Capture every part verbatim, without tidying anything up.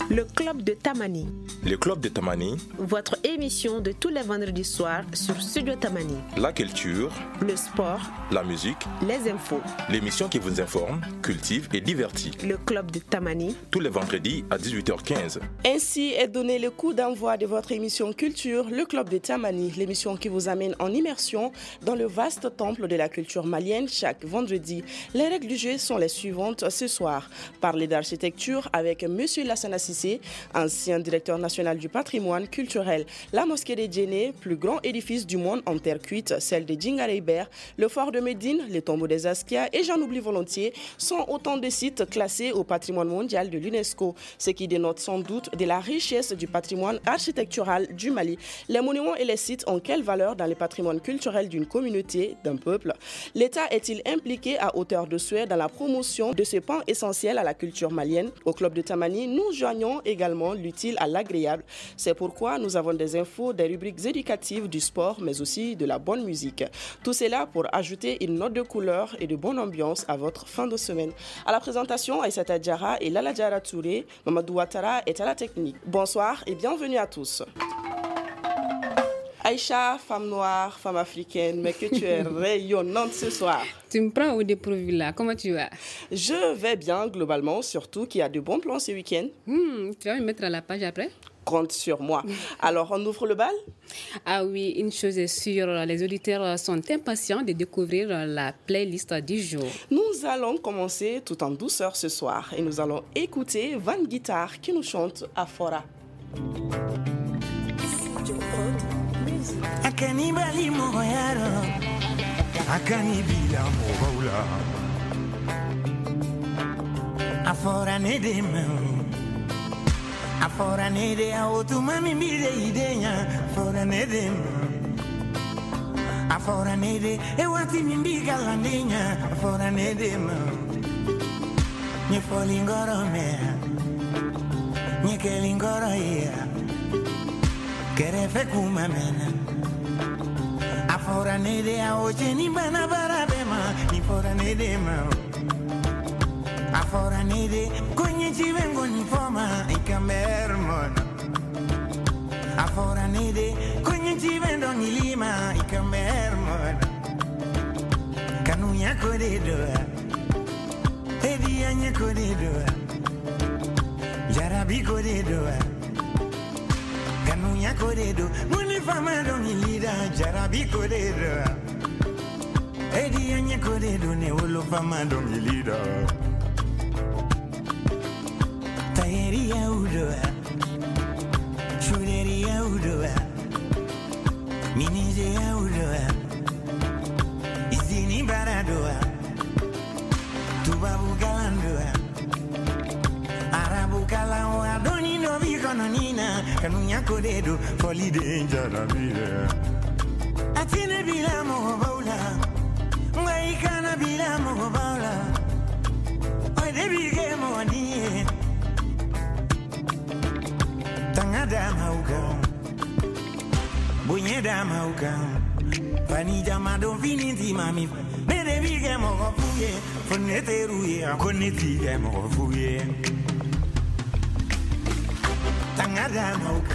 Le Club de Tamani. Le Club de Tamani. Votre émission de tous les vendredis soirs sur Studio Tamani. La culture, le sport, la musique, les infos. L'émission qui vous informe, cultive et divertit. Le Club de Tamani. Tous les vendredis à dix-huit heures quinze. Ainsi est donné le coup d'envoi de votre émission culture, le Club de Tamani, l'émission qui vous amène en immersion dans le vaste temple de la culture malienne chaque vendredi. Les règles du jeu sont les suivantes ce soir. Parler d'architecture avec M. Lassana Sissé, ancien directeur national du patrimoine culturel. La mosquée de Djéné, plus grand édifice du monde en terre cuite, celle de Djingareiber, le fort de Médine, les tombeaux des Askia et j'en oublie volontiers, sont autant de sites classés au patrimoine mondial de l'UNESCO, ce qui dénote sans doute de la richesse du patrimoine architectural du Mali. Les monuments et les sites ont quelle valeur dans le patrimoine culturel d'une communauté, d'un peuple? L'État est-il impliqué à hauteur de souhait dans la promotion de ce pan essentiel à la culture malienne? Au Club de Tamani, nous joignons également l'utile à l'agréable. C'est pourquoi nous avons des infos, des rubriques éducatives, du sport, mais aussi de la bonne musique. Tout cela pour ajouter une note de couleur et de bonne ambiance à votre fin de semaine. À la présentation, Aïssata Diarra et Lala Diarra Touré, Mamadou Ouattara est à la technique. Bonsoir et bienvenue à tous. Aïcha, femme noire, femme africaine, mais que tu es rayonnante ce soir. Tu me prends au dépourvu là, comment tu vas? Je vais bien globalement, surtout qu'il y a de bons plans ce week-end. Hmm, tu vas me mettre à la page après? Compte sur moi. Alors, on ouvre le bal? Ah oui, une chose est sûre, les auditeurs sont impatients de découvrir la playlist du jour. Nous allons commencer tout en douceur ce soir et nous allons écouter Van Guitar qui nous chante Afora. Akanibali moyaro akanibila moula afora nedem afora nede aotuma mimile idenya afora nedem afora nede ewati mimbiga landenya afora nedem ni folingoro me ni kelingoro ya kerefe kuma mena afora nede a oche ni bana barabema ni fora nede ma afora nede konye chivengo ni foma ikamermon afora nede konye chivendo ni lima ikamermon kanunya kodedo edi anya kodedo jarabi kodedo Kanunya kodedo, muni fama dongi lida, jarabi kodedo. Edi anya kodedo, ne olo fama dongi lida. Tayeri ya udo, shuderi ya udo, minize ya udo, izini barado, tubabu galando, arabu kalao, adoni no vikono nina. Kanunya kodedo, foli danger la vida. Atine bila mo baula, ngai kana bila mo baula. Oi de bige mo nie. Tangada mauka, bunye da mauka. Pani jama do finiti mami. Me de bige mo fuye, fonete ruye, koneti mo fuye. Tangada mauka,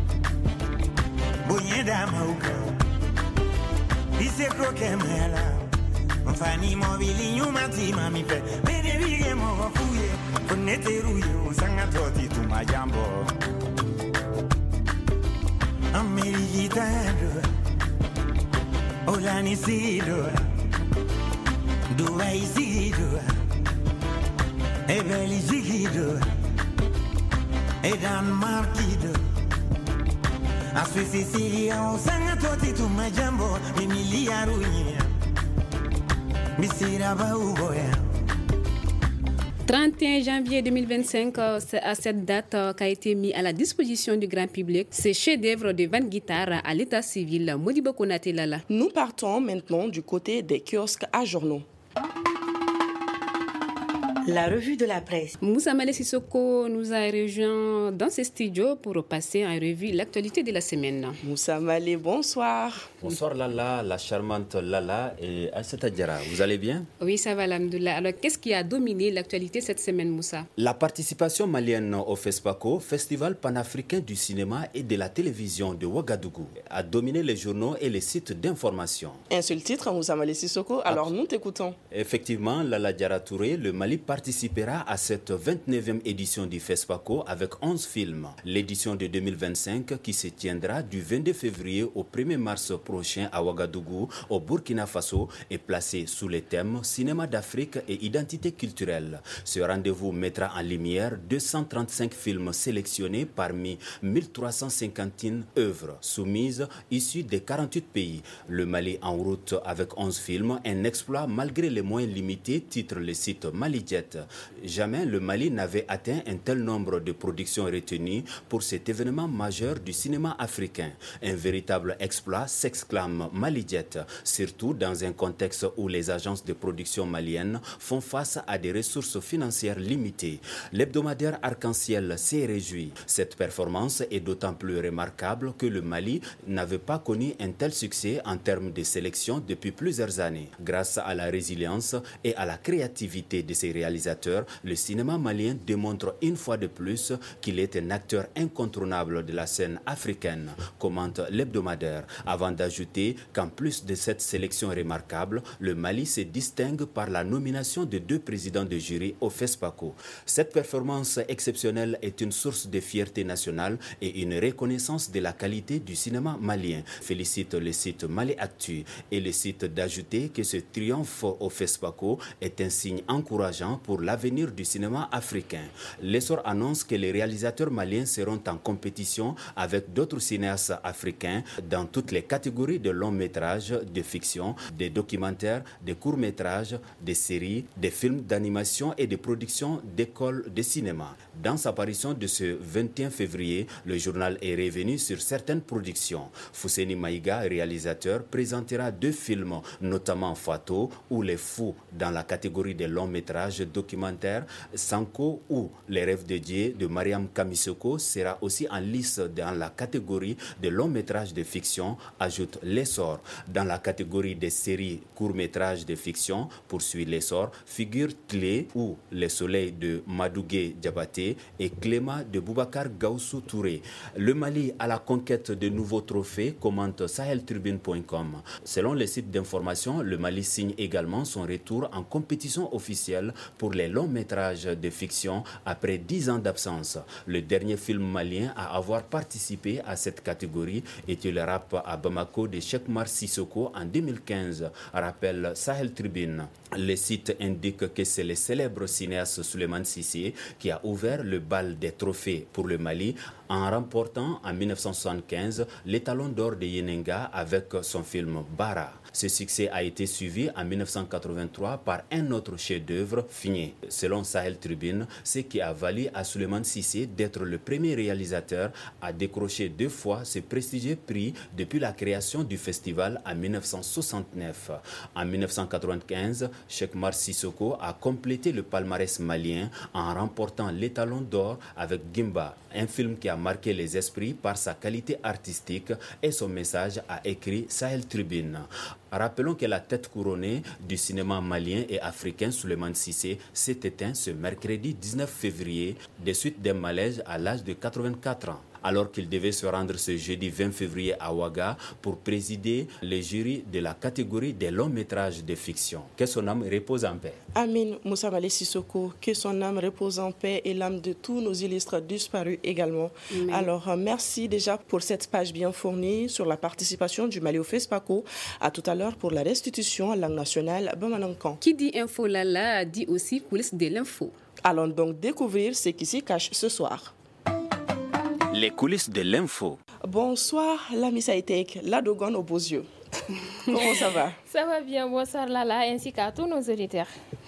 bunyeda mauka, ise kroke mela, mfani mobili nyuma tima mipe, bede bige mo fuye, konete ruye usanga toti tuma jambo. Amerigita do, olani sido, Dubai sido, ebeli sido. Edan markido Aswi Sicilia Usanga toti tu majambo Mimilia ruinia Bisira bauboya trente et un janvier deux mille vingt-cinq, c'est à cette date qu'a été mis à la disposition du grand public ce chef-d'œuvre de Van Guitar à l'état civil. Modibo Konate Lala. Nous partons maintenant du côté des kiosques à journaux. La revue de la presse. Moussa Malé Sissoko nous a rejoint dans ses studios pour passer en revue l'actualité de la semaine. Moussa Malé, bonsoir. Bonsoir Lala, la charmante Lala et Aïssata Diarra. Vous allez bien? Oui, ça va, alhamdoulilah. Alors, qu'est-ce qui a dominé l'actualité cette semaine, Moussa? La participation malienne au FESPACO, Festival panafricain du cinéma et de la télévision de Ouagadougou, a dominé les journaux et les sites d'information. Un seul titre, Moussa Malé Sissoko, alors Absol- nous t'écoutons. Effectivement, Lala Diarra Touré, le Mali participera à cette vingt-neuvième édition du FESPACO avec onze films. L'édition de deux mille vingt-cinq qui se tiendra du vingt-deux février au premier mars prochain à Ouagadougou, au Burkina Faso, est placée sous les thèmes cinéma d'Afrique et identité culturelle. Ce rendez-vous mettra en lumière deux cent trente-cinq films sélectionnés parmi mille trois cent cinquante œuvres soumises issues des quarante-huit pays. Le Mali en route avec onze films, un exploit malgré les moyens limités, titre le site Malijet. Jamais le Mali n'avait atteint un tel nombre de productions retenues pour cet événement majeur du cinéma africain. Un véritable exploit, s'exclame Malijet, surtout dans un contexte où les agences de production maliennes font face à des ressources financières limitées. L'hebdomadaire Arc-en-Ciel s'est réjoui. Cette performance est d'autant plus remarquable que le Mali n'avait pas connu un tel succès en termes de sélection depuis plusieurs années. Grâce à la résilience et à la créativité de ses réalisateurs, le cinéma malien démontre une fois de plus qu'il est un acteur incontournable de la scène africaine, commente l'hebdomadaire, avant d'ajouter qu'en plus de cette sélection remarquable, le Mali se distingue par la nomination de deux présidents de jury au FESPACO. Cette performance exceptionnelle est une source de fierté nationale et une reconnaissance de la qualité du cinéma malien, félicite le site Mali Actu, et le site d'ajouter que ce triomphe au FESPACO est un signe encourageant pour l'avenir du cinéma africain. L'essor annonce que les réalisateurs maliens seront en compétition avec d'autres cinéastes africains dans toutes les catégories de longs métrages, de fiction, des documentaires, des courts métrages, des séries, des films d'animation et des productions d'écoles de cinéma. Dans sa parution de ce vingt et un février, le journal est revenu sur certaines productions. Fousseni Maïga, réalisateur, présentera deux films, notamment Fato ou Les Fous dans la catégorie des longs métrages documentaires. Sanko ou Les Rêves de Dieu de Mariam Kamisoko sera aussi en lice dans la catégorie des longs métrages de fiction, ajoute L'Essor. Dans la catégorie des séries courts métrages de fiction, poursuit L'Essor, figure Clé ou Le Soleil de Madougué Diabaté et Cléma de Boubacar Gaussou Touré. Le Mali à la conquête de nouveaux trophées, commente Sahel Tribune point com. Selon les sites d'information, le Mali signe également son retour en compétition officielle pour les longs métrages de fiction après dix ans d'absence. Le dernier film malien à avoir participé à cette catégorie était le rap à Bamako de Cheikh Mar Sissoko en deux mille quinze, rappelle Sahel Tribune. Le site indique que c'est le célèbre cinéaste Souleymane Cissé qui a ouvert le bal des trophées pour le Mali en remportant en mille neuf cent soixante-quinze l'étalon d'or de Yenenga avec son film Bara. Ce succès a été suivi en mille neuf cent quatre-vingt-trois par un autre chef-d'œuvre, Figné. Selon Sahel Tribune, ce qui a valu à Souleymane Cissé d'être le premier réalisateur à décrocher deux fois ce prestigieux prix depuis la création du festival en mille neuf cent soixante-neuf. En mille neuf cent quatre-vingt-quinze, Cheikh Mar Sissoko a complété le palmarès malien en remportant l'étalon d'or avec Gimba, un film qui a marqué les esprits par sa qualité artistique et son message, a écrit Sahel Tribune. Rappelons que la tête couronnée du cinéma malien et africain, Souleymane Cissé, s'est éteint ce mercredi dix-neuf février des suites d'un malaise à l'âge de quatre-vingt-quatre ans, alors qu'il devait se rendre ce jeudi vingt février à Ouaga pour présider le jury de la catégorie des longs métrages de fiction. Que son âme repose en paix. Amin Moussa Malé Sissoko, que son âme repose en paix et l'âme de tous nos illustres disparus également. Mmh. Alors, euh, merci déjà pour cette page bien fournie sur la participation du Mali au FESPACO. À tout à l'heure pour la restitution à langue nationale Bamanankan. Qui dit info Lala dit aussi coulisses de l'info. Allons donc découvrir ce qui s'y cache ce soir. Les coulisses de l'info. Bonsoir, l'ami Saïtek, la Dogon aux beaux yeux. Comment ça va? Ça va bien, bonsoir Lala, ainsi qu'à tous nos auditeurs.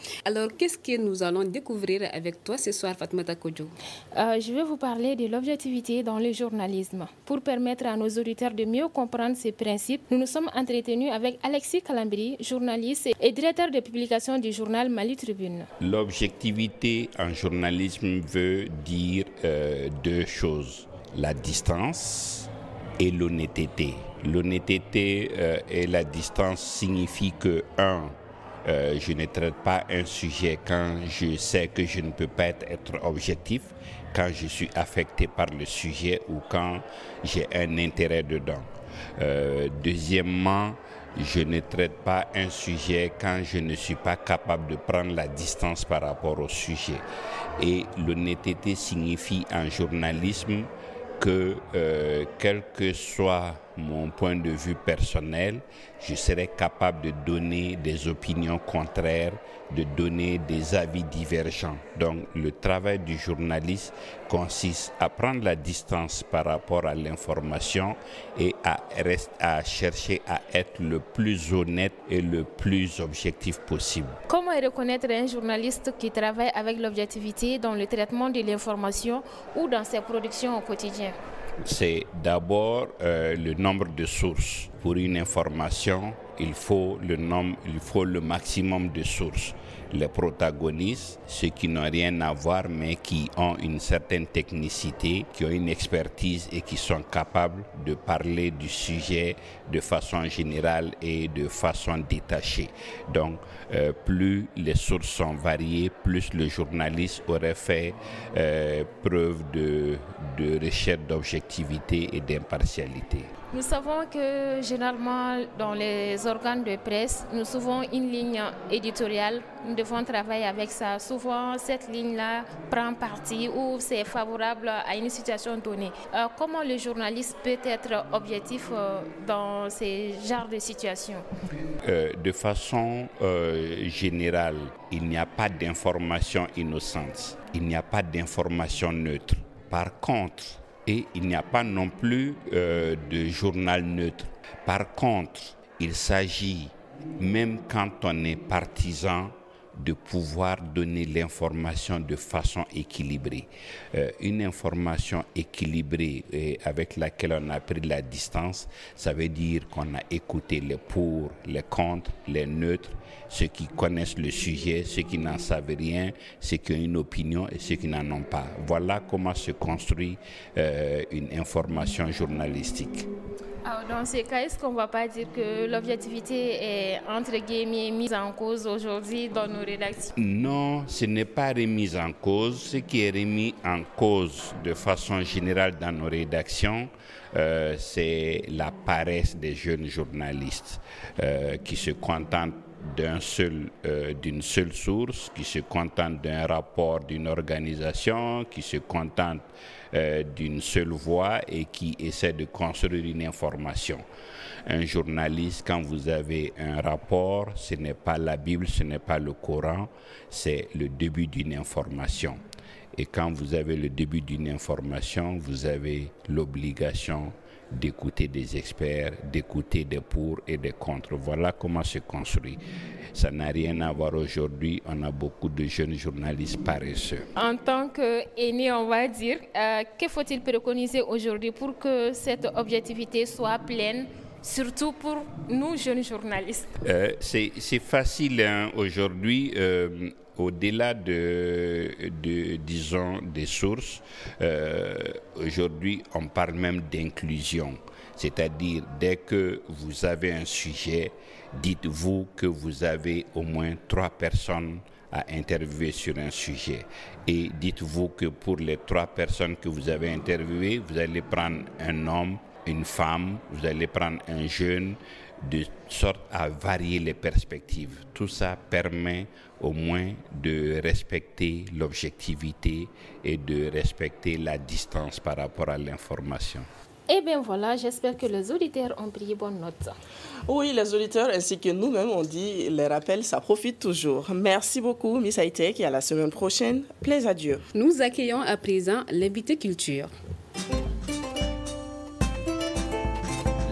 Alors, qu'est-ce que nous allons découvrir avec toi ce soir, Fatoumata Kodjo? euh, Je vais vous parler de l'objectivité dans le journalisme. Pour permettre à nos auditeurs de mieux comprendre ces principes, nous nous sommes entretenus avec Alexis Kalambri, journaliste et directeur de publication du journal Mali Tribune. L'objectivité en journalisme veut dire euh, deux choses, la distance et l'honnêteté. L'honnêteté euh, et la distance signifient que, un, euh, je ne traite pas un sujet quand je sais que je ne peux pas être, être objectif, quand je suis affecté par le sujet ou quand j'ai un intérêt dedans. Euh, deuxièmement, je ne traite pas un sujet quand je ne suis pas capable de prendre la distance par rapport au sujet. Et l'honnêteté signifie en journalisme que euh, quel que soit mon point de vue personnel, je serai capable de donner des opinions contraires, de donner des avis divergents. Donc le travail du journaliste consiste à prendre la distance par rapport à l'information et à, rest, à chercher à être le plus honnête et le plus objectif possible. Comment reconnaître un journaliste qui travaille avec l'objectivité dans le traitement de l'information ou dans ses productions au quotidien? C'est d'abord euh, le nombre de sources. Pour une information, il faut le nombre, il faut le maximum de sources. Les protagonistes, ceux qui n'ont rien à voir mais qui ont une certaine technicité, qui ont une expertise et qui sont capables de parler du sujet de façon générale et de façon détachée. Donc, euh, plus les sources sont variées, plus le journaliste aurait fait euh, preuve de, de recherche d'objectivité et d'impartialité. Nous savons que généralement dans les organes de presse, nous avons une ligne éditoriale, nous devons travailler avec ça. Souvent cette ligne-là prend parti ou c'est favorable à une situation donnée. Euh, comment le journaliste peut être objectif euh, dans ces genres de situations? euh, De façon euh, générale, il n'y a pas d'information innocente, il n'y a pas d'information neutre. Par contre, et il n'y a pas non plus euh, de journal neutre. Par contre, il s'agit, même quand on est partisan, de pouvoir donner l'information de façon équilibrée. Euh, une information équilibrée et avec laquelle on a pris la distance, ça veut dire qu'on a écouté les pour, les contre, les neutres, ceux qui connaissent le sujet, ceux qui n'en savent rien, ceux qui ont une opinion et ceux qui n'en ont pas. Voilà comment se construit euh, une information journalistique. Alors dans ces cas, est-ce qu'on ne va pas dire que l'objectivité est entre guillemets mise en cause aujourd'hui dans nos rédactions? Non, ce n'est pas remis en cause. Ce qui est remis en cause de façon générale dans nos rédactions, euh, c'est la paresse des jeunes journalistes euh, qui se contentent d'un seul, euh, d'une seule source, qui se contentent d'un rapport d'une organisation, qui se contentent euh, d'une seule voix et qui essaient de construire une information. Un journaliste, quand vous avez un rapport, ce n'est pas la Bible, ce n'est pas le Coran, c'est le début d'une information. Et quand vous avez le début d'une information, vous avez l'obligation d'écouter des experts, d'écouter des pour et des contre. Voilà comment se construit. Ça n'a rien à voir aujourd'hui. On a beaucoup de jeunes journalistes paresseux. En tant qu'aîné, on va dire, euh, que faut-il préconiser aujourd'hui pour que cette objectivité soit pleine, surtout pour nous jeunes journalistes? euh, c'est, c'est facile hein, aujourd'hui. Euh, Au-delà de, de, disons, des sources, euh, aujourd'hui, on parle même d'inclusion. C'est-à-dire, dès que vous avez un sujet, dites-vous que vous avez au moins trois personnes à interviewer sur un sujet. Et dites-vous que pour les trois personnes que vous avez interviewées, vous allez prendre un homme, une femme, vous allez prendre un jeune, de sorte à varier les perspectives. Tout ça permet au moins de respecter l'objectivité et de respecter la distance par rapport à l'information. Eh bien voilà, j'espère que les auditeurs ont pris bonne note. Oui, les auditeurs ainsi que nous-mêmes, on dit, les rappels, ça profite toujours. Merci beaucoup, Miss Hightech, et à la semaine prochaine. Plaise à Dieu. Nous accueillons à présent l'invité culture.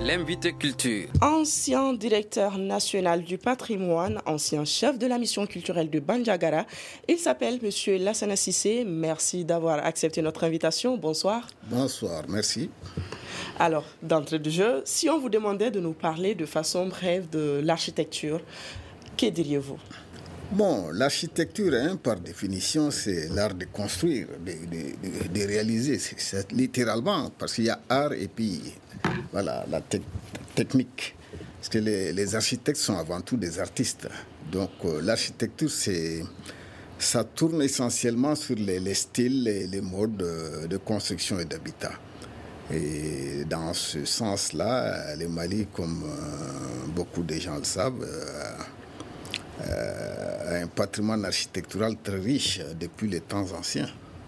L'invité culture. Ancien directeur national du patrimoine, ancien chef de la mission culturelle de Bandiagara, il s'appelle Monsieur Lassana Cissé. Merci d'avoir accepté notre invitation. Bonsoir. Bonsoir, merci. Alors, d'entrée de jeu, si on vous demandait de nous parler de façon brève de l'architecture, que diriez-vous? Bon, l'architecture, hein, par définition, c'est l'art de construire, de, de, de, de réaliser. C'est, c'est littéralement, parce qu'il y a art et puis, voilà, la te- technique. Parce que les, les architectes sont avant tout des artistes. Donc, euh, l'architecture, c'est, ça tourne essentiellement sur les, les styles et les modes de, de construction et d'habitat. Et dans ce sens-là, le Mali, comme euh, beaucoup de gens le savent, euh, Euh, un patrimoine architectural très riche depuis les temps anciens.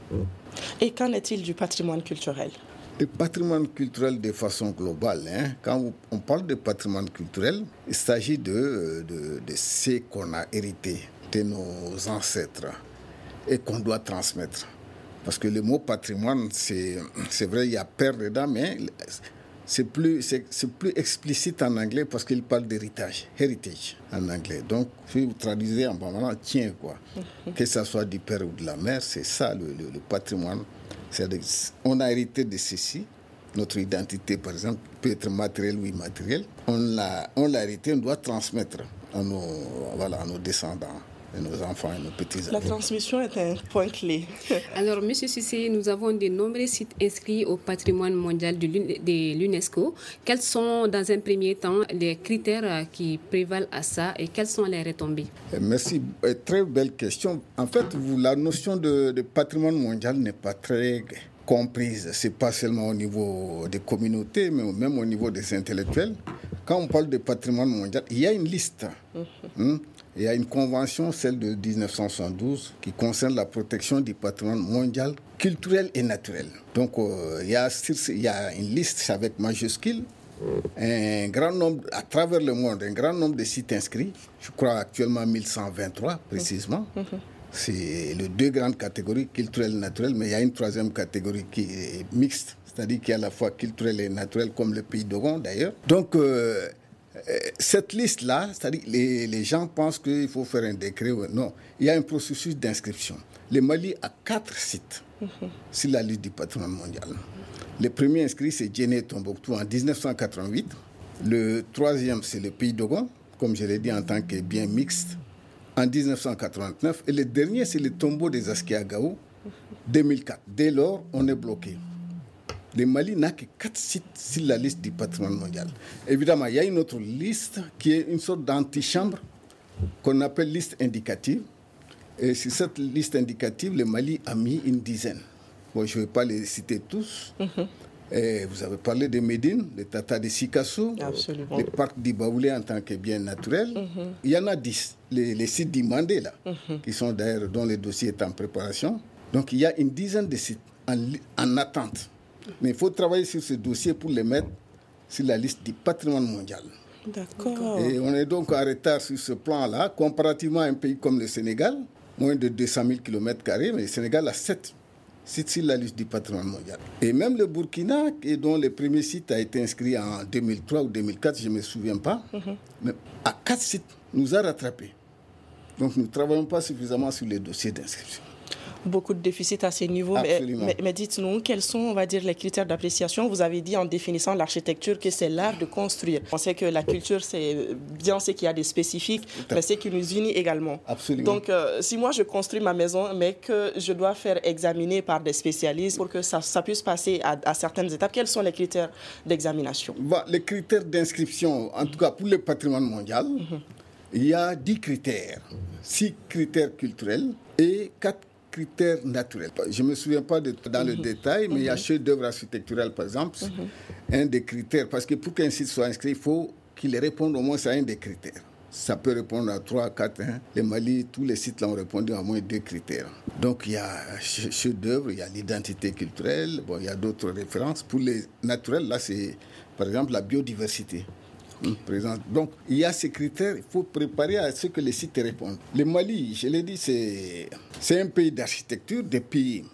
Et qu'en est-il du patrimoine culturel? Le patrimoine culturel de façon globale, hein, quand on parle de patrimoine culturel, il s'agit de, de, de ce qu'on a hérité de nos ancêtres et qu'on doit transmettre. Parce que le mot patrimoine, c'est, c'est vrai, il y a père dedans, mais c'est plus, c'est, c'est plus explicite en anglais parce qu'il parle d'héritage, heritage en anglais. Donc, si vous traduisez en bambara, tiens quoi. Mm-hmm. Que ça soit du père ou de la mère, c'est ça le, le, le patrimoine. C'est-à-dire, on a hérité de ceci. Notre identité, par exemple, peut être matérielle ou immatérielle. On l'a, on l'a hérité, on doit transmettre à nos, voilà, à nos descendants. Et nos enfants et nos petits-enfants. La transmission est un point clé. Alors, M. Cissé, nous avons de nombreux sites inscrits au patrimoine mondial de l'UNESCO. Quels sont, dans un premier temps, les critères qui prévalent à ça et quelles sont les retombées? Merci. Très belle question. En fait, vous, la notion de, de patrimoine mondial n'est pas très comprise. Ce n'est pas seulement au niveau des communautés, mais même au niveau des intellectuels. Quand on parle de patrimoine mondial, il y a une liste. Mm-hmm. Hum, Il y a une convention, celle de dix-neuf cent soixante-douze, qui concerne la protection du patrimoine mondial, culturel et naturel. Donc, euh, il, y a, il y a une liste avec majuscule, un grand nombre, à travers le monde, un grand nombre de sites inscrits. Je crois actuellement mille cent vingt-trois, précisément. Mm-hmm. C'est les deux grandes catégories, culturelles et naturelles, mais il y a une troisième catégorie qui est mixte, c'est-à-dire qui est à la fois culturelle et naturelle, comme le pays d'Ogon, d'ailleurs. Donc, euh, cette liste-là, c'est-à-dire les, les gens pensent qu'il faut faire un décret. Non, il y a un processus d'inscription. Le Mali a quatre sites mm-hmm. sur la liste du patrimoine mondial. Le premier inscrit, c'est Djenné Tombouctou en dix-neuf cent quatre-vingt-huit. Le troisième, c'est le pays d'Ogon, comme je l'ai dit, en tant que bien mixte, en dix-neuf cent quatre-vingt-neuf. Et le dernier, c'est le tombeau des Askiagaou, deux mille quatre. Dès lors, on est bloqué. Le Mali n'a que quatre sites sur la liste du patrimoine mondial. Évidemment, il y a une autre liste qui est une sorte d'antichambre qu'on appelle liste indicative. Et sur cette liste indicative, le Mali a mis une dizaine. Bon, je ne vais pas les citer tous. Mm-hmm. Et vous avez parlé de Médine, le Tata de Sikassou, Absolument. Le parc d'Ibaoulé en tant que bien naturel. Mm-hmm. Il y en a dix, les, les sites d'Imandé, là, mm-hmm. qui sont d'ailleurs, dont le dossier est en préparation. Donc, il y a une dizaine de sites en, en attente. Mais il faut travailler sur ce dossier pour les mettre sur la liste du patrimoine mondial. D'accord. Et on est donc en retard sur ce plan-là, comparativement à un pays comme le Sénégal, moins de deux cent mille kilomètres carrés, mais le Sénégal a sept sites sur la liste du patrimoine mondial. Et même le Burkina, dont le premier site a été inscrit en deux mille trois ou deux mille quatre, je ne me souviens pas, mm-hmm. mais à quatre sites, nous a rattrapés. Donc nous ne travaillons pas suffisamment sur les dossiers d'inscription. Beaucoup de déficits à ces niveaux. Mais, mais, mais dites-nous, quels sont, on va dire, les critères d'appréciation? Vous avez dit en définissant l'architecture que c'est l'art de construire. On sait que la culture, c'est bien ce qu'il y a de spécifique, mais c'est qui nous unit également. Absolument. Donc, euh, si moi, je construis ma maison, mais que je dois faire examiner par des spécialistes pour que ça, ça puisse passer à, à certaines étapes, quels sont les critères d'examination? Bah, les critères d'inscription, en tout cas pour le patrimoine mondial, mm-hmm. il y a dix critères. Six critères culturels et quatre critères naturels. Je ne me souviens pas de, dans le mmh. détail, mais mmh. il y a chef-d'œuvre architectural, par exemple, mmh. un des critères. Parce que pour qu'un site soit inscrit, il faut qu'il réponde au moins à un des critères. Ça peut répondre à trois, quatre. Hein. Le Mali, tous les sites là ont répondu à au moins deux critères. Donc, il y a chef-d'œuvre, il y a l'identité culturelle, bon, il y a d'autres références. Pour les naturels, là, c'est, par exemple, la biodiversité. Présente. Donc, il y a ces critères, il faut préparer à ce que les sites répondent. Le Mali, je l'ai dit, c'est, c'est un pays d'architecture depuis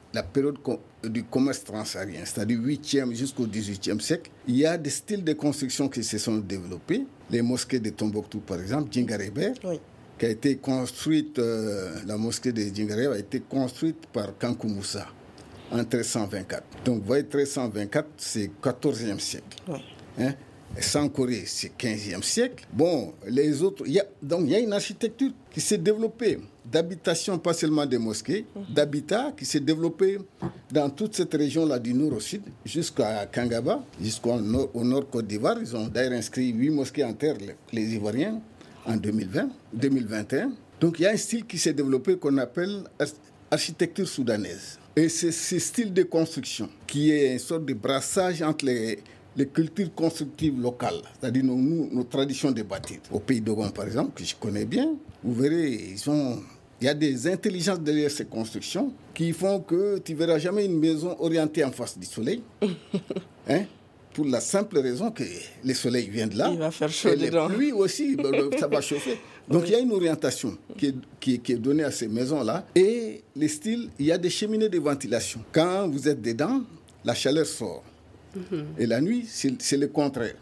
la période du commerce transsaharien, c'est-à-dire huitième jusqu'au dix-huitième siècle, il y a des styles de construction qui se sont développés. Les mosquées de Tombouctou, par exemple, Djingarébert, oui. qui a été construite, euh, la mosquée de Djingarébert a été construite par Kankou Moussa en treize cent vingt-quatre. Donc, vous voyez, treize cent vingt-quatre, c'est quatorzième siècle. Oui. Hein? Sankoré, c'est quinzième siècle. Bon, les autres, y a, donc il y a une architecture qui s'est développée d'habitation, pas seulement des mosquées, mmh. d'habitat qui s'est développée dans toute cette région-là du nord au sud, jusqu'à Kangaba, jusqu'au nord, au nord Côte d'Ivoire. Ils ont d'ailleurs inscrit huit mosquées en terre, les, les Ivoiriens, en deux mille vingt, deux mille vingt et un. Donc il y a un style qui s'est développé qu'on appelle architecture soudanaise. Et c'est ce style de construction qui est une sorte de brassage entre les les cultures constructives locales, c'est-à-dire nos, nos traditions de bâtir. Au pays d'Ogon, par exemple, que je connais bien, vous verrez, ils ont, il y a des intelligences derrière ces constructions qui font que tu ne verras jamais une maison orientée en face du soleil. Hein? Pour la simple raison que le soleil vient de là. Il va faire chaud et dedans. Les pluies aussi, ça va chauffer. Donc oui. il y a une orientation qui est, qui, est, qui est donnée à ces maisons-là. Et les styles, il y a des cheminées de ventilation. Quand vous êtes dedans, la chaleur sort. Mm-hmm. Et la nuit, c'est, c'est le contraire.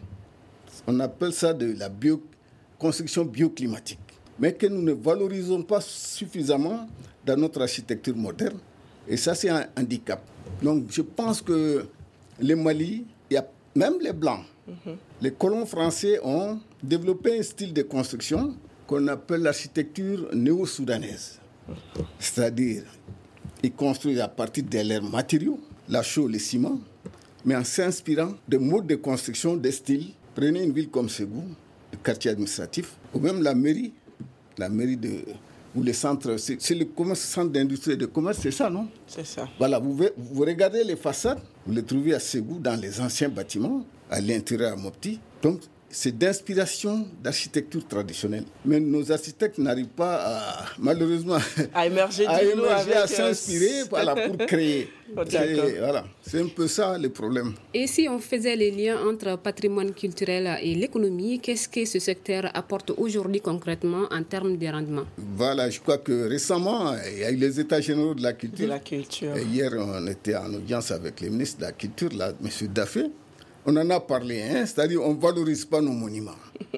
On appelle ça de la bio, construction bioclimatique, mais que nous ne valorisons pas suffisamment dans notre architecture moderne. Et ça, c'est un handicap. Donc, je pense que les Mali, il y a même les Blancs, mm-hmm. les colons français ont développé un style de construction qu'on appelle l'architecture néo-soudanaise. Mm-hmm. C'est-à-dire, ils construisent à partir de leurs matériaux, la chaux, le ciment, mais en s'inspirant de modes de construction, des styles. Prenez une ville comme Ségou, le quartier administratif, ou même la mairie, la mairie de, ou le centre, c'est, c'est le commerce, centre d'industrie et de commerce, c'est ça, non? C'est ça. Voilà, vous, vous regardez les façades, vous les trouvez à Ségou, dans les anciens bâtiments, à l'intérieur à Mopti. Donc, c'est d'inspiration d'architecture traditionnelle. Mais nos architectes n'arrivent pas, à, malheureusement, à émerger, à, du émerger à avec s'inspirer voilà, pour créer. c'est, voilà, c'est un peu ça le problème. Et si on faisait les liens entre patrimoine culturel et l'économie, qu'est-ce que ce secteur apporte aujourd'hui concrètement en termes de rendement? Voilà, je crois que récemment, il y a eu les États généraux de la culture. De la culture. Et hier, on était en audience avec le ministre de la Culture, là, M. Daffé. On en a parlé, hein? C'est-à-dire on ne valorise pas nos monuments.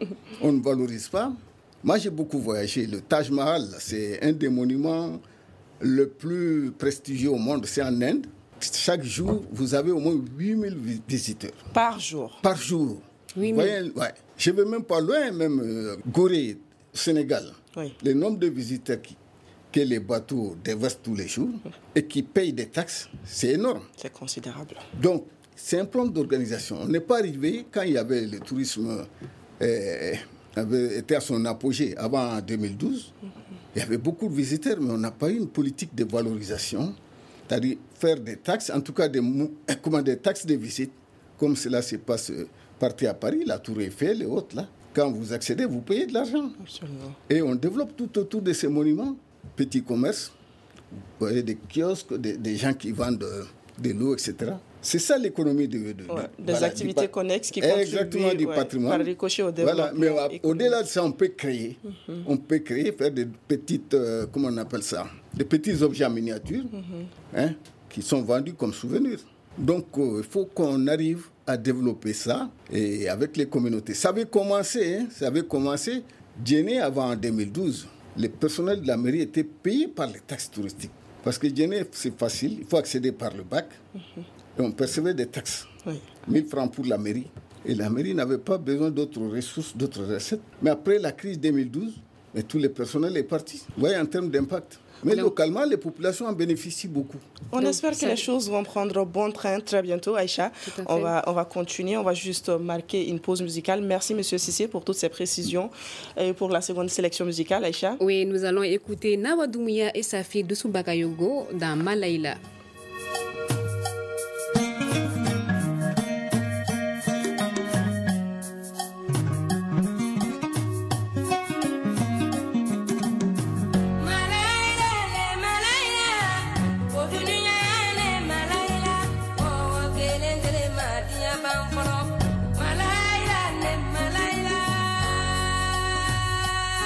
On ne valorise pas. Moi, j'ai beaucoup voyagé. Le Taj Mahal, c'est un des monuments le plus prestigieux au monde. C'est en Inde. Chaque jour, vous avez au moins huit mille visiteurs. Par jour? Par jour. huit mille. Voyez, ouais. Je ne vais même pas loin, même euh, Gorée, Sénégal. Oui. Le nombre de visiteurs qui, que les bateaux déversent tous les jours et qui payent des taxes, c'est énorme. C'est considérable. Donc, c'est un plan d'organisation. On n'est pas arrivé quand il y avait le tourisme euh, avait été à son apogée avant deux mille douze. Mm-hmm. Il y avait beaucoup de visiteurs, mais on n'a pas eu une politique de valorisation, c'est-à-dire faire des taxes, en tout cas des, comment, des taxes de visite, comme cela se passe partout à Paris, la Tour Eiffel et autres là. Quand vous accédez, vous payez de l'argent. Absolument. Et on développe tout autour de ces monuments, petits commerces, vous voyez, des kiosques, des, des gens qui vendent de, de l'eau, et cetera. C'est ça l'économie de, de, ouais, de des voilà, activités pa- connexes qui exactement, contribuent du ouais, patrimoine. par ricochet au développement. Voilà, mais au-delà de ça, on peut créer. Mm-hmm. On peut créer, faire des petites, euh, comment on appelle ça, des petits objets en miniature, mm-hmm. hein, qui sont vendus comme souvenirs. Donc, euh, il faut qu'on arrive à développer ça et avec les communautés. Ça avait commencé, hein, ça avait commencé. Djenné, avant en deux mille douze, le personnel de la mairie était payé par les taxes touristiques. Parce que Djenné, c'est facile, il faut accéder par le bac. Mm-hmm. Et on percevait des taxes, oui. mille francs pour la mairie. Et la mairie n'avait pas besoin d'autres ressources, d'autres recettes. Mais après la crise deux mille douze, mais tout le personnel est parti. Vous voyez, en termes d'impact. Mais donc, localement, les populations en bénéficient beaucoup. On donc, espère que les choses vont prendre bon train très bientôt, Aïcha. On va, on va continuer, on va juste marquer une pause musicale. Merci, M. Cissé, pour toutes ces précisions. Et pour la seconde sélection musicale, Aïcha. Oui, nous allons écouter Nawa Doumbouya et sa fille Doussou Bakayogo dans Malaïla.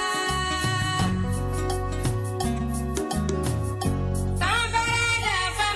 Somebody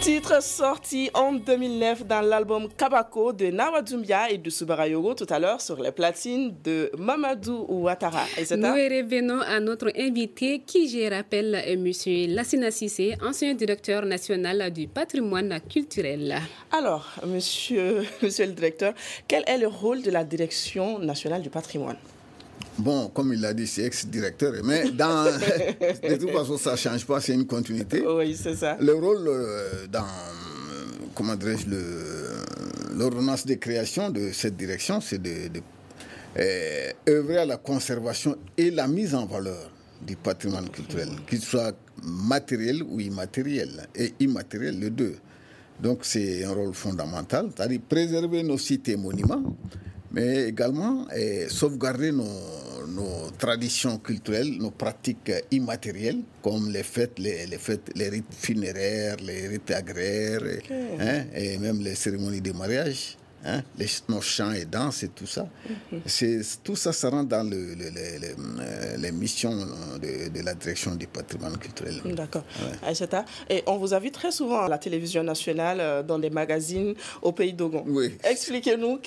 Titre sorti en deux mille neuf dans l'album Kabako de Nawa Doumbia et de Soubara Yogo tout à l'heure sur les platines de Mamadou Ouattara. Nous revenons à notre invité qui, je rappelle, est M. Lassina Cissé, ancien directeur national du patrimoine culturel. Alors, monsieur, monsieur le directeur, quel est le rôle de la direction nationale du patrimoine? Bon, comme il l'a dit, c'est ex-directeur, mais dans, de toute façon, ça ne change pas, c'est une continuité. Oui, c'est ça. Le rôle euh, dans, comment dirais-je, le, l'ordonnance de création de cette direction, c'est de, de euh, œuvrer à la conservation et la mise en valeur du patrimoine culturel, qu'il soit matériel ou immatériel, et immatériel, les deux. Donc, c'est un rôle fondamental, c'est-à-dire préserver nos sites et monuments, mais également eh, sauvegarder nos, nos traditions culturelles, nos pratiques immatérielles, comme les fêtes, les, les fêtes, les rites funéraires, les rites agraires, okay. hein, et même les cérémonies de mariage, hein, les, nos chants et danses et tout ça. Mm-hmm. C'est, tout ça, ça rentre dans le, le, le, le, les missions de, de la direction du patrimoine culturel. D'accord. Ouais. Aïssata, et on vous a vu très souvent à la télévision nationale, dans des magazines au pays d'Ogon. Oui. Expliquez-nous,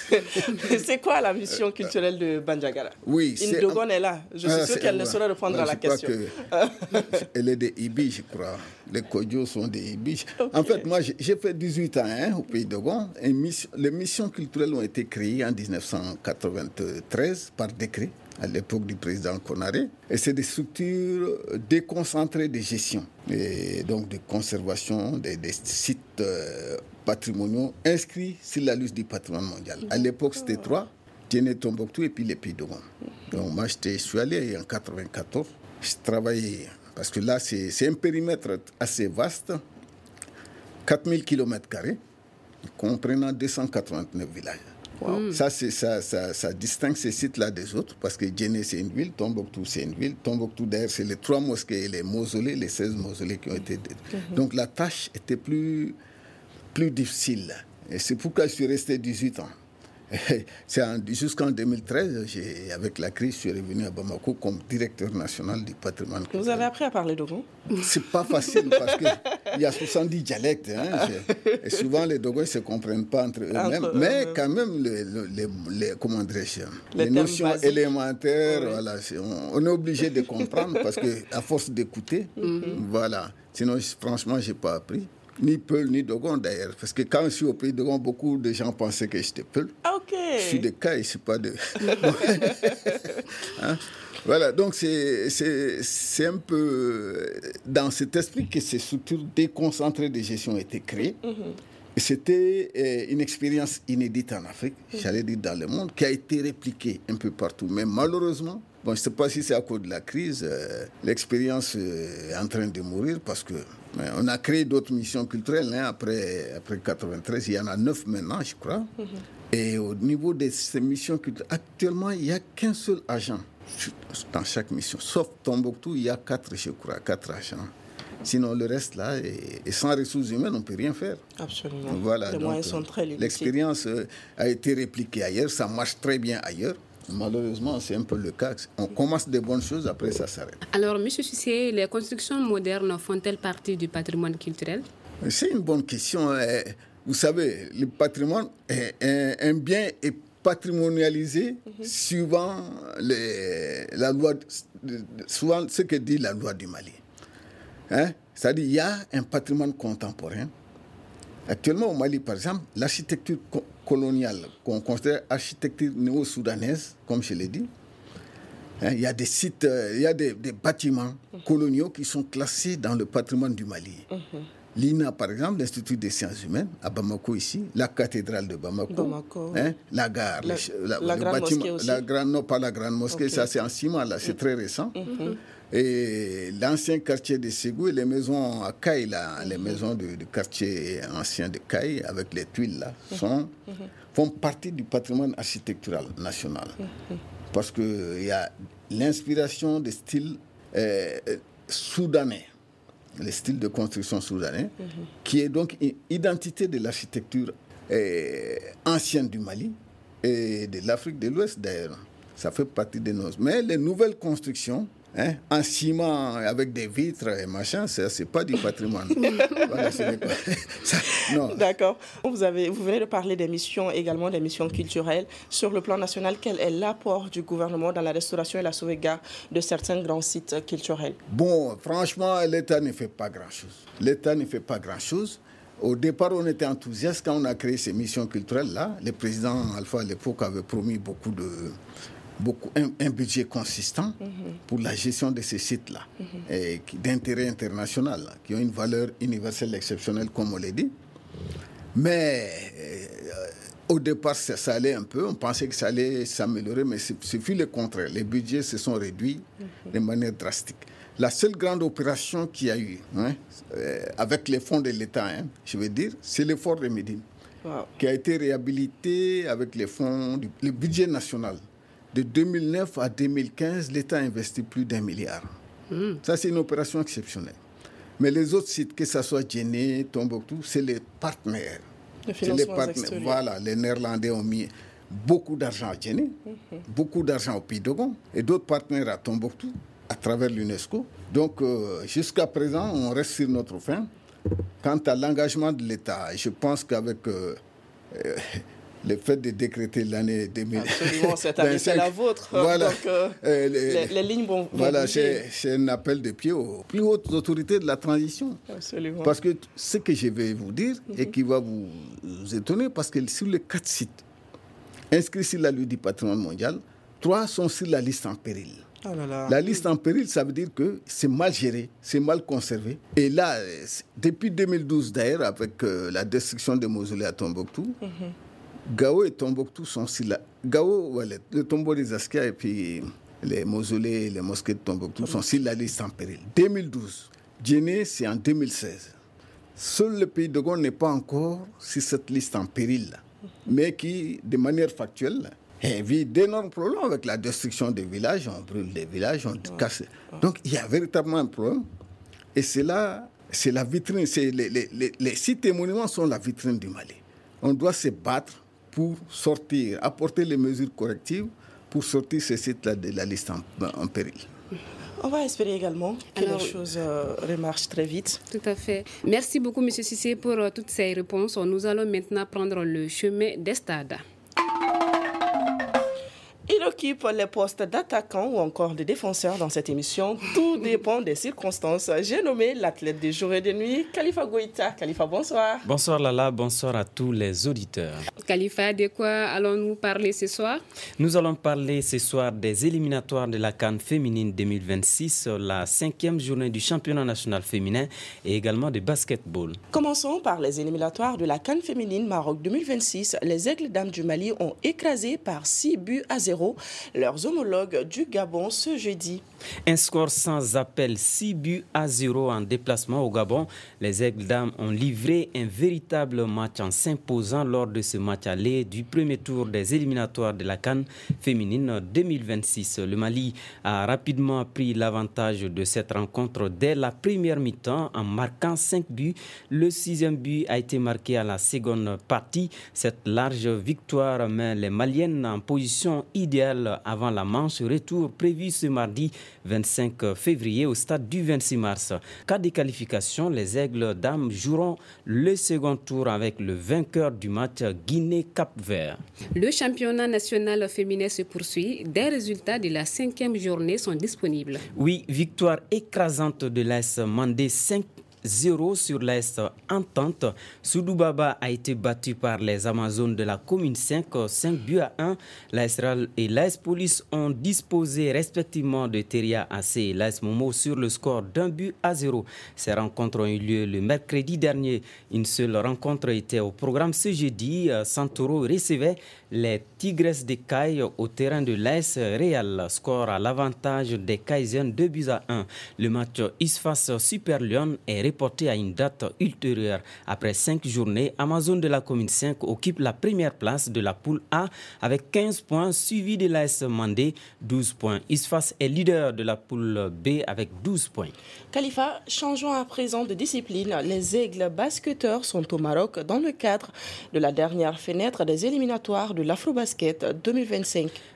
c'est quoi la mission culturelle de Bandiagara? Oui. Une Dogon est là. Je suis ah, sûre qu'elle ne saurait répondre ouais, à la question. Elle est des Ibi, je crois. Les Kodjo sont des Ibi. Okay. En fait, moi, j'ai fait dix-huit ans hein, au pays d'Ogon. Et mission, les missions culturelles ont été créées en dix-neuf cent quatre-vingt-treize par décret à l'époque du président Konaré. Et c'est des structures déconcentrées de gestion et donc de conservation des, des sites euh, patrimoniaux inscrits sur la liste du patrimoine mondial. À l'époque, c'était trois, Djenné, Tombouctou et puis les Pays d'Ogon. Donc moi, je suis allé en quatre-vingt-quatorze. Je travaillais, parce que là, c'est, c'est un périmètre assez vaste, quatre mille kilomètres carrés, comprenant deux cent quatre-vingt-neuf villages. Wow. Ça, c'est, ça, ça, ça distingue ces sites-là des autres, parce que Djenné, c'est une ville, Tombouctou, c'est une ville. Tombouctou, d'ailleurs, c'est les trois mosquées et les mausolées, les seize mausolées qui ont été détruits. Mm-hmm. Donc, la tâche était plus, plus difficile. Et c'est pourquoi je suis resté dix-huit ans. C'est en, jusqu'en deux mille treize, j'ai, avec la crise, je suis revenu à Bamako comme directeur national du patrimoine culturel. Vous avez appris à parler Dogon? C'est pas facile parce qu'il y a soixante-dix dialectes. Hein, et souvent, les Dogons ne se comprennent pas entre eux-mêmes. Entre mais eux-mêmes. Quand même, les, les, les, comment dirais-je, les, les notions basiques. Élémentaires, oui. Voilà, c'est, on, on est obligé de comprendre parce qu'à force d'écouter, mm-hmm. voilà. Sinon, franchement, je n'ai pas appris. Ni Peul, ni Dogon d'ailleurs. Parce que quand je suis au pays de Dogon, beaucoup de gens pensaient que j'étais Peul. Ok. Je suis de Caille, je ne suis pas de... hein? Voilà, donc c'est, c'est, c'est un peu dans cet esprit que ces structures déconcentrées de gestion ont été créées. Mm-hmm. Et c'était euh, une expérience inédite en Afrique, mm-hmm. j'allais dire dans le monde, qui a été répliquée un peu partout. Mais malheureusement, bon, je ne sais pas si c'est à cause de la crise, euh, l'expérience euh, est en train de mourir parce que euh, on a créé d'autres missions culturelles hein, après, après quatre-vingt-treize. Il y en a neuf maintenant, je crois. Mm-hmm. Et au niveau de ces missions culturelles, actuellement, il n'y a qu'un seul agent dans chaque mission. Sauf Tombouctou, il y a quatre, je crois, quatre agents. Sinon, le reste, là, et, et sans ressources humaines, on ne peut rien faire. Absolument. Voilà, les donc, moyens sont très limités. L'expérience euh, a été répliquée ailleurs, ça marche très bien ailleurs. Malheureusement, c'est un peu le cas. On commence des bonnes choses, après ça s'arrête. Alors, M. Cissé, les constructions modernes font-elles partie du patrimoine culturel? C'est une bonne question. Vous savez, le patrimoine est un, un bien est patrimonialisé mm-hmm. suivant les, la loi, souvent ce que dit la loi du Mali. Hein? C'est-à-dire qu'il y a un patrimoine contemporain. Actuellement, au Mali, par exemple, l'architecture co- coloniale, qu'on considère architecture néo-soudanaise, comme je l'ai dit, hein, il y a des sites, euh, il y a des, des bâtiments mm-hmm. coloniaux qui sont classés dans le patrimoine du Mali. Mm-hmm. L'I N A, par exemple, l'Institut des sciences humaines, à Bamako ici, la cathédrale de Bamako, Bamako hein, la gare, la, les, la, la le grande bâtiment, mosquée aussi. La grande, non, pas la grande mosquée, okay. Ça c'est en ciment, là, c'est mm-hmm. très récent. Mm-hmm. Et l'ancien quartier de Ségou et les maisons à Caille, là, mm-hmm. les maisons du, du quartier ancien de Caille, avec les tuiles, là, sont, mm-hmm. font partie du patrimoine architectural national. Mm-hmm. Parce qu'il y a l'inspiration des styles euh, soudanais. Le style de construction soudanais, mm-hmm. qui est donc une identité de l'architecture euh, ancienne du Mali et de l'Afrique de l'Ouest d'ailleurs. Ça fait partie de nos... Mais les nouvelles constructions hein, en ciment avec des vitres et machin, ça, c'est pas du patrimoine. Voilà, ce n'est pas... ça, non. D'accord. Vous, avez, vous venez de parler des missions, également des missions culturelles. Sur le plan national, quel est l'apport du gouvernement dans la restauration et la sauvegarde de certains grands sites culturels? Bon, franchement, l'État ne fait pas grand-chose. L'État ne fait pas grand-chose. Au départ, on était enthousiaste quand on a créé ces missions culturelles-là. Le président Alpha, à l'époque, avait promis beaucoup de... Beaucoup, un, un budget consistant mm-hmm. pour la gestion de ces sites-là, mm-hmm. et qui, d'intérêt international, là, qui ont une valeur universelle exceptionnelle, comme on l'a dit. Mais euh, au départ, ça, ça allait un peu, on pensait que ça allait s'améliorer, mais c'est, c'est fut le contraire. Les budgets se sont réduits mm-hmm. de manière drastique. La seule grande opération qu'il y a eu, hein, euh, avec les fonds de l'État, hein, je veux dire, c'est le fort de Médine, wow. qui a été réhabilité avec les fonds, du, le budget national. De deux mille neuf à deux mille quinze, l'État a investi plus d'un milliard. Mm. Ça, c'est une opération exceptionnelle. Mais les autres sites, que ce soit Djenné, Tombouctou, c'est les partenaires. Le financement c'est les partenaires. Voilà, les Néerlandais ont mis beaucoup d'argent à Djenné, mm-hmm. beaucoup d'argent au Pays Dogon, et d'autres partenaires à Tombouctou, à travers l'UNESCO. Donc, euh, jusqu'à présent, on reste sur notre faim. Quant à l'engagement de l'État, je pense qu'avec... Euh, euh, le fait de décréter l'année deux mille vingt-cinq. Absolument, cette année, c'est la vôtre. Voilà. Donc, euh, euh, les, les, les lignes vont, vont Voilà, c'est, c'est un appel de pied aux plus hautes autorités de la transition. Absolument. Parce que ce que je vais vous dire, mm-hmm. et qui va vous, vous étonner, parce que sur les quatre sites inscrits sur la liste du patrimoine mondial, trois sont sur la liste en péril. Oh là là. La liste en péril, ça veut dire que c'est mal géré, c'est mal conservé. Et là, depuis deux mille douze d'ailleurs, avec euh, la destruction des mausolées à Tombouctou, mm-hmm. Gao et Tombouctou sont si là. Gao, ouais, le, le tombeau des Askia et puis les mausolées, les mosquées de Tombouctou mmh. sont sur la liste en péril. deux mille douze. Djenné, c'est en deux mille seize. Seul le Pays Dogon n'est pas encore sur cette liste en péril, là, mmh. mais qui, de manière factuelle, vit d'énormes problèmes avec la destruction des villages. On brûle des villages, on mmh. casse. Donc, il y a véritablement un problème. Et c'est là, c'est la vitrine. C'est les, les, les, les sites et monuments sont la vitrine du Mali. On doit se battre pour sortir, apporter les mesures correctives pour sortir ces sites-là de la liste en, en péril. On va espérer également que Alors, les choses euh, remarchent très vite. Tout à fait. Merci beaucoup, M. Cissé, pour euh, toutes ces réponses. Nous allons maintenant prendre le chemin des stades. Il occupe les postes d'attaquant ou encore de défenseur dans cette émission. Tout dépend des circonstances. J'ai nommé l'athlète du jour et de nuit, Khalifa Goïta. Khalifa, bonsoir. Bonsoir Lala, bonsoir à tous les auditeurs. Khalifa, de quoi allons-nous parler ce soir? Nous allons parler ce soir des éliminatoires de la CAN féminine deux mille vingt-six, la cinquième journée du championnat national féminin et également de basketball. Commençons par les éliminatoires de la CAN féminine Maroc deux mille vingt-six. Les Aigles dames du Mali ont écrasé par six buts à zéro leurs homologues du Gabon ce jeudi. Un score sans appel, six buts à zéro en déplacement au Gabon. Les Aigles dames ont livré un véritable match en s'imposant lors de ce match aller du premier tour des éliminatoires de la CAN féminine deux mille vingt-six. Le Mali a rapidement pris l'avantage de cette rencontre dès la première mi-temps en marquant cinq buts. Le sixième but a été marqué à la seconde partie. Cette large victoire met les Maliennes en position idéale avant la manche retour prévue ce mardi vingt-cinq février au stade du vingt-six mars. Cas de qualification, les Aigles dames joueront le second tour avec le vainqueur du match Guinée-Cap-Vert. Le championnat national féminin se poursuit. Des résultats de la cinquième journée sont disponibles. Oui, victoire écrasante de l'A S Mandé cinq zéro sur l'A S Entente. Soudoubaba a été battu par les Amazones de la commune cinq, cinq buts à un. L'A S R A L et l'A S Police ont disposé respectivement de Teria A C et l'A S Momo sur le score d'un but à zéro. Ces rencontres ont eu lieu le mercredi dernier. Une seule rencontre était au programme ce jeudi. Santoro recevait les Tigresses de Caille au terrain de l'A S Real. Score à l'avantage des Caïsiennes, deux buts à un. Le match Isfas Super Lyon est reporté à une date ultérieure. Après cinq journées, Amazon de la commune cinq occupe la première place de la poule A avec quinze points, suivi de l'A S Mandé, douze points. Isfas est leader de la poule B avec douze points. Khalifa, changeons à présent de discipline. Les Aigles basketteurs sont au Maroc dans le cadre de la dernière fenêtre des éliminatoires de l'Afrobasket deux mille vingt-cinq.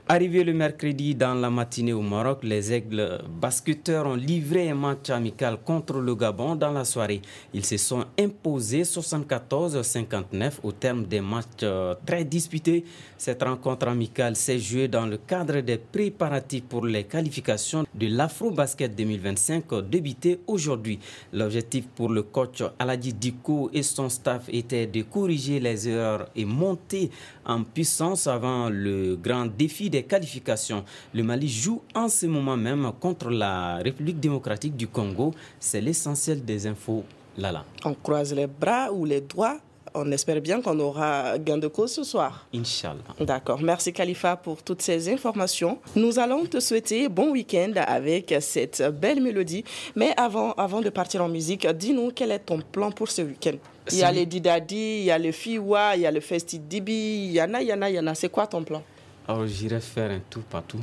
Arrivé le mercredi dans la matinée au Maroc, les Aigles basketteurs ont livré un match amical contre le Gabon dans la soirée. Ils se sont imposés soixante-quatorze à cinquante-neuf au terme des matchs très disputés. Cette rencontre amicale s'est jouée dans le cadre des préparatifs pour les qualifications de l'Afro-Basket deux mille vingt-cinq débuté aujourd'hui. L'objectif pour le coach Aladji Diko et son staff était de corriger les erreurs et monter en puissance avant le grand défi des qualifications. Le Mali joue en ce moment même contre la République démocratique du Congo. C'est l'essentiel des infos. Lala. On croise les bras ou les doigts. On espère bien qu'on aura gain de cause ce soir. Inch'Allah. D'accord. Merci Khalifa pour toutes ces informations. Nous allons te souhaiter bon week-end avec cette belle mélodie. Mais avant, avant de partir en musique, dis-nous quel est ton plan pour ce week-end. Il y a les Didadi, il y a le Fiwa, il y a le Festi Dibi, il y en a, il y en a, il y en a. C'est quoi ton plan? Alors j'irai faire un tout partout.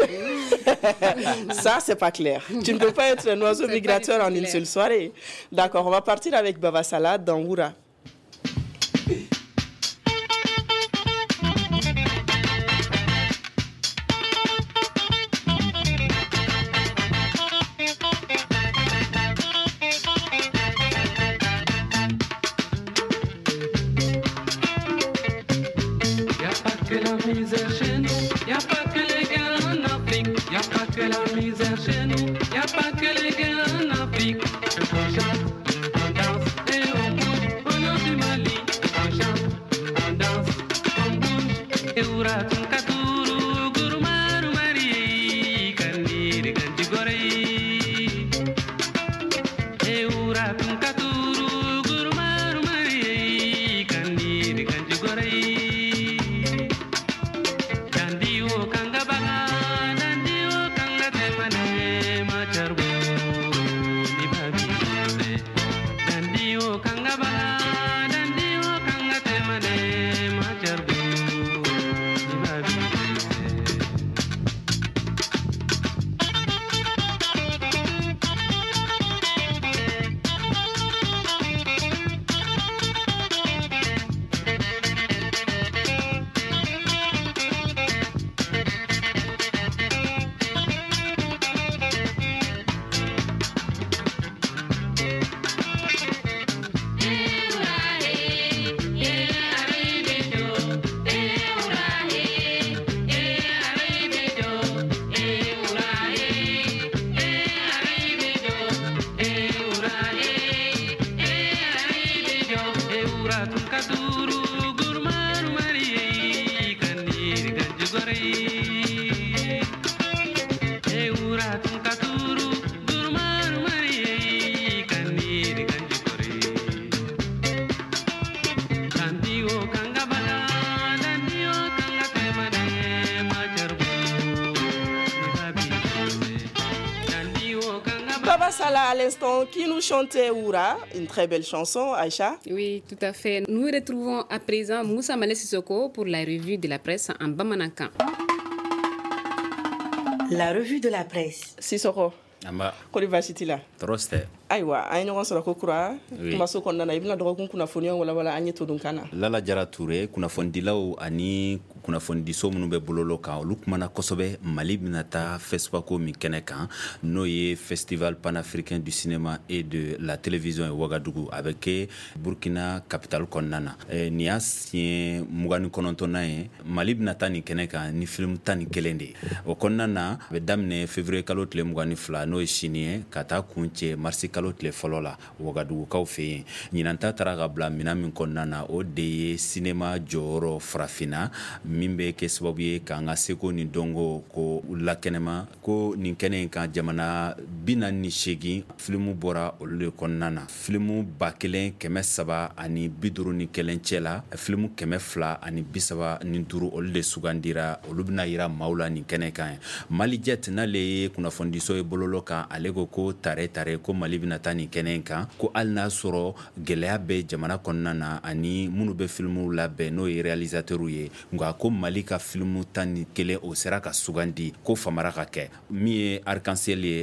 Ça, c'est pas clair. Tu ne peux pas être un oiseau migrateur en une seule soirée. D'accord, on va partir avec Baba Salade dans Oura. Baba Salah à l'instant qui nous chantait Oura, une très belle chanson, Aïcha. Oui, tout à fait. Nous retrouvons à présent Moussa Malé Sissoko pour la revue de la presse en Bamanankan. La revue de la presse. Sissoko. Amba. Kodi vasiti la. Troste. Aïwa, ay ñogon sura ko kura. Maso kon nana ibna dogo kun kuna foni wala wala anye to dun kana. Lala Jara Touré kuna fondilaw ani kuna fondiso munu be bololo kan olu kumana kosobe Mali binata Fespaco mi kene kan no ye Festival panafricain du cinéma et de la télévision Ouagadougou avec Burkina capitale konnana. E, ni asien mugani konontona ye Mali binata ni kene kan ni film tani kelende. O konnana be damne février kalot le mugani fla no chinie kata kunche marsi kalot le folola Ouagadougou kaw fe nyinanta taraga bla minami konnana o de cinéma joro frafina mimbe ke sababu ye kanga seko ni dongo ko lakenema ko ni kenen kan jamana bina ni shegi filmu bora le konnana filmu bakelen keme saba ani biduru ni kelen chela filmu keme fla ani bisaba ni duru ol de sugandira olubna ira maula ni kenen kan Mali jet na le kuna fondiso e bololo kan alego ko tare tare ko Mali bina tani kenen kan ko alna soro gelea be jamana konnana ani munu be filmu labbe no e réalisateur ye nga ko Mali ka filmu tani kele o sera ka sugandi ko famara ka ke mi arc-en-ciel ye mi bo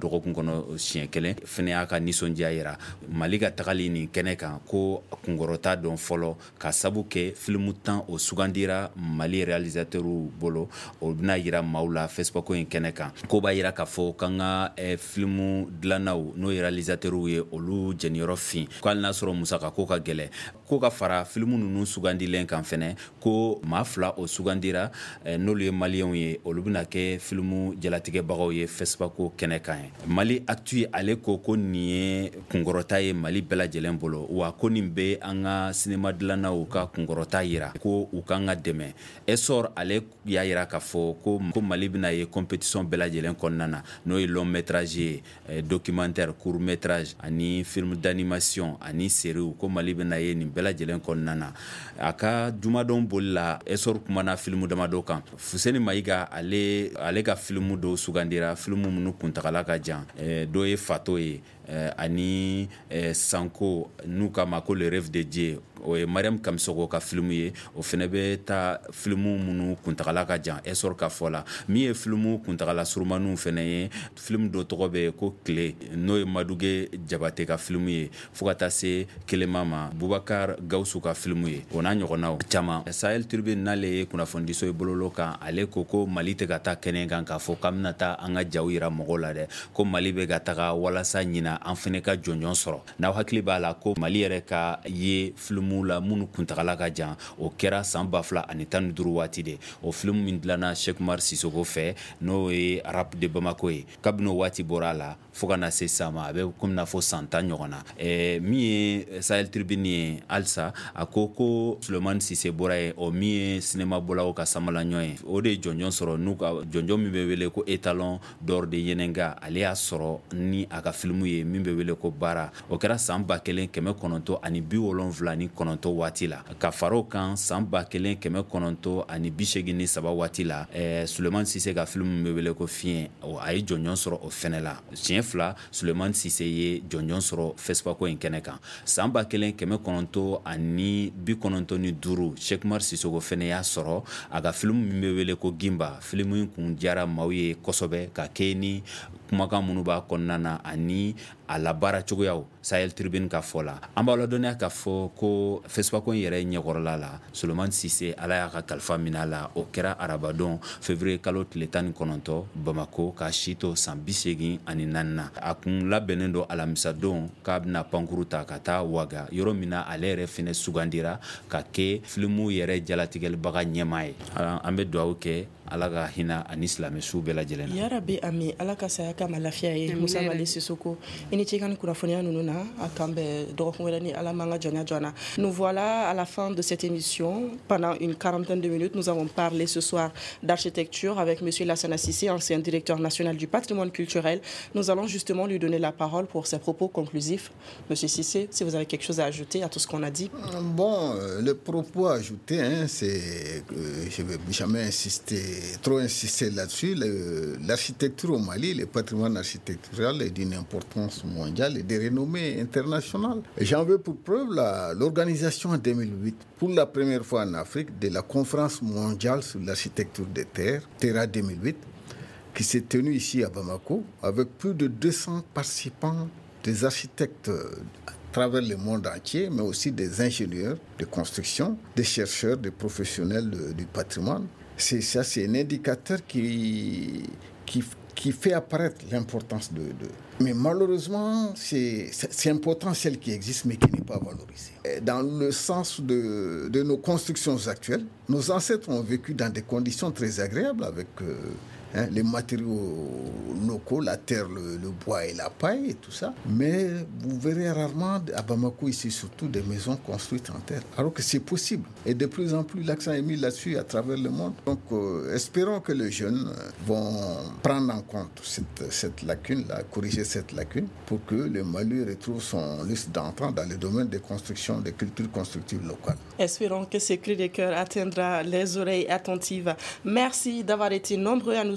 dɔgɔkun kɔnɔ siɲɛ kelen fɛnɛ y'a ka nisɔndiya yira Mali ka tagali nin kɛnɛ kan ko kunkɔrɔta dɔn fɔlɔ ka sabu kɛ filimu tan o sugandira Mali réalisateur bolo o bɛna yira maaw la FESPACO in kɛnɛ kan ko b'a yira k'a fɔ k'an ka eh, filimu dilannaw n'o ye réalisateur ye olu jɛniyɔrɔ fin ko hali n'a sɔrɔ musaka ko ka gɛlɛ ko ka fara filimu ninnu sugandilen kan fɛnɛ ko maa fila o sugandira eh, n'olu ye maliyɛnw ye olu bɛna kɛ filimu jalatigɛbagaw ye FESPACO kɛnɛ kan ye Mali Actu ale ko ko nin ye kunkɔrɔta ye Mali bɛɛ lajɛlen bolo wa ko nin bɛ an ka sinema dilannaw ka kunkɔrɔta yira ko u kan ka dɛmɛ Essor ale y'a yira k'a fɔ ko, ko Mali bɛna ye compétition bɛɛ lajɛlen kɔnɔna na n'o ye long métrage ye eh, documentaire court métrage ani film d'animation ani série ko Mali bɛna ye nin bɛɛ lajɛlen kɔnɔna na a ka jumadon boli la Essor kumana film damadɔ kan Fuseni Mayiga ale ale ka film dɔw sugandira film minnu kuntagala ka jan eh, dɔ ye Fato ye eh, ani eh, Sanko n'u k'a ma ko le rêve de Dieu o ye Mariam Kamisogo ka film ye o fɛnɛ bɛ taa film minnu kuntagala ka jan Essor ka fɔ la min ye film kuntagala surumaniw fɛnɛ ye film dɔ tɔgɔ bɛ ko Tile n'o ye Maduge Jabate ka film ye fo ka taa se Kelema ma Bubakar Gawusu ka film ye o n'a ɲɔgɔnnaw caman Sahel Tribune n'ale ye kunnafonidiso ye bololo kan ale ko ko Mali tɛ ka taa kɛnɛ kan k'a fɔ k'an bɛna taa an ka jaw yira mɔgɔw la dɛ ko Mali bɛ ka taga walasa ɲina an fɛnɛ ka jɔnjɔn sɔrɔ n'aw hakili b'a la ko Mali yɛrɛ ka ye film la minnu kuntagala ka jan o kɛra san ba fila ani tan ni duuru waati de o film min dilanna Cheikh Umar Sissoco fɛ n'o ye Rap de Bamako ye kabini o waati bɔra a la fo ka na se sisan ma a bɛ komi n'a fɔ san tan ɲɔgɔn na ɛɛ min ye Sahel Tribune ye halisa a ko ko Sulemani Sise bɔra ye o min ye sinema bɔlaw ka samalaɲɔ ye o de ye jɔnjɔn sɔrɔ n'u ka jɔnjɔn min bɛ wele ko étalon d'or de Yenenga ale y'a sɔrɔ ni a ka film ye min bɛ wele ko Baara o kɛra san ba kelen kɛmɛ kɔnɔntɔn ani bi wolonwula ni kɔnɔntɔn waati la ka fara o kan san ba kelen kɛmɛ kɔnɔntɔn ani bi seegin ni saba waati la ɛɛ Sulemani Sise ka film min bɛ wele ko Fiɲɛ o a ye jɔnjɔn sɔrɔ o fɛnɛ la siɲɛ fila Sulemani Sise ye jɔnjɔn sɔrɔ FESPACO in kɛnɛ kan san ba kelen kɛmɛ kɔnɔntɔn ani bi kɔnɔntɔn ni duuru Cheikh Umar Sissoco fɛnɛ y'a sɔrɔ a ka film min bɛ wele ko Gimba film in kun diyara maaw ye kosɛbɛ ka kɛ ni kumakan minnu b'a kɔnɔna na ani a labaara cogoyaw Sahel Tribune ka fɔ la an b'a ladɔnniya k'a fɔ ko FESPACO in yɛrɛ ɲɛkɔrɔla la Sulemani Sise ala y'a ka kalifa minɛ a la o kɛra arabadon février kalo tile tan ni kɔnɔntɔn Bamako k'a si to san bi seegin ani naani na a kun labɛnnen don alamisadon k'a bɛna pankuru ta ka taa Waga yɔrɔ min na ale yɛrɛ fɛnɛ sugandira ka kɛ filimu yɛrɛ jalatigɛlibaga ɲɛmaa ye an bɛ dugawu kɛ ala ka hinɛ ani silamɛsu bɛɛ lajɛlen na yarabi ami ala ka saya kama lafiya ye Musa Mali Sissoko i ni ce ka ni kunnafoniya ninnu na a kan bɛ dɔgɔkun wɛrɛ ni ala man ka jɔnya joona. Nous voilà à la fin de cette émission. Pendant une quarantaine de minutes, nous avons parlé ce soir d'architecture avec M. Lassana Cissé, ancien directeur national du patrimoine culturel. Nous allons justement lui donner la parole pour ses propos conclusifs. M. Cissé, si vous avez quelque chose à ajouter à tout ce qu'on a dit. Bon, euh, le propos à ajouter, hein, c'est que je ne vais jamais insister, trop insister là-dessus. Le, l'architecture au Mali, le patrimoine architectural est d'une importance mondiale et de renommée internationale. Et j'en veux pour preuve la, l'organisation en deux mille huit, pour la première fois en Afrique, de la conférence mondiale sur l'architecture des terres, Terra deux mille huit, qui s'est tenue ici à Bamako, avec plus de deux cents participants, des architectes à travers le monde entier, mais aussi des ingénieurs de construction, des chercheurs, des professionnels de, du patrimoine. C'est ça, c'est un indicateur qui, qui, qui fait apparaître l'importance de... de... Mais malheureusement, c'est, c'est un potentiel qui existe, mais qui n'est pas valorisé. Dans le sens de, de nos constructions actuelles, nos ancêtres ont vécu dans des conditions très agréables avec... Euh, Hein, les matériaux locaux, la terre, le, le bois et la paille et tout ça. Mais vous verrez rarement à Bamako ici surtout des maisons construites en terre. Alors que c'est possible. Et de plus en plus l'accent est mis là-dessus à travers le monde. Donc euh, espérons que les jeunes vont prendre en compte cette, cette lacune-là, corriger cette lacune pour que le Mali retrouve son lustre d'antan dans le domaine des constructions, des cultures constructives locales. Espérons que ce cri de cœur atteindra les oreilles attentives. Merci d'avoir été nombreux à nous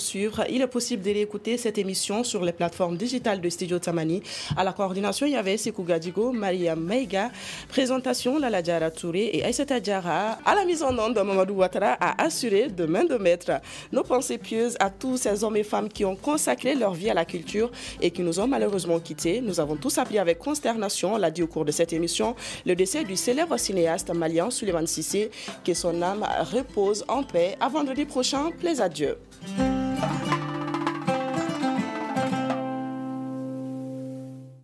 suivre. Il est possible de réécouter cette émission sur les plateformes digitales de Studio Tamani. À la coordination, il y avait Sekou Gadigo, Maria Meiga. Présentation, Lala Diara Touré et Aïssata Diara. À la mise en onde, Mamadou Ouattara a assuré de main de maître. Nos pensées pieuses à tous ces hommes et femmes qui ont consacré leur vie à la culture et qui nous ont malheureusement quittés. Nous avons tous appris avec consternation, on l'a dit au cours de cette émission, le décès du célèbre cinéaste malien Souleymane Cissé. Que son âme repose en paix. À vendredi prochain, plaise à Dieu.